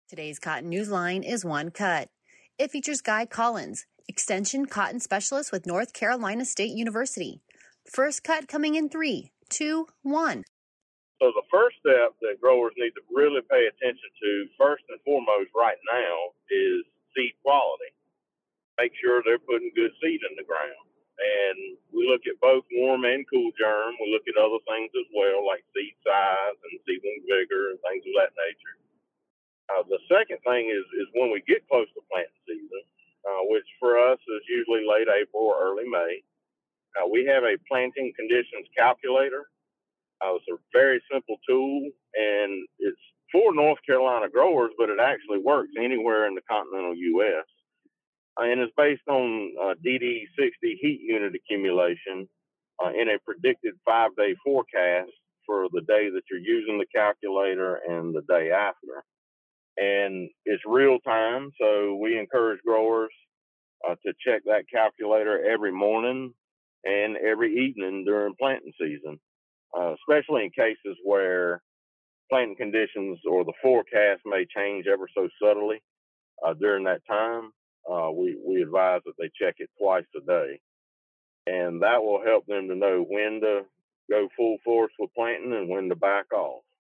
Today's Cotton Newsline is One Cut. It features Guy Collins, Extension Cotton Specialist with North Carolina State University. First cut coming in 3, 2, 1. So the first step that growers need to really pay attention to, first and foremost right now, is seed quality. Make sure they're putting good seed in the ground. And we look at both warm and cool germ. We look at other things as well, like seed size and seedling vigor and things of that nature. The second thing is when we get close to planting season, which for us is usually late April or early May, we have a planting conditions calculator. It's a very simple tool, and it's for North Carolina growers, but it actually works anywhere in the continental U.S. And it's based on DD60 heat unit accumulation in a predicted 5-day forecast for the day that you're using the calculator and the day after. And it's real time, so we encourage growers to check that calculator every morning and every evening during planting season, especially in cases where planting conditions or the forecast may change ever so subtly during that time. We advise that they check it twice a day, and that will help them to know when to go full force with planting and when to back off.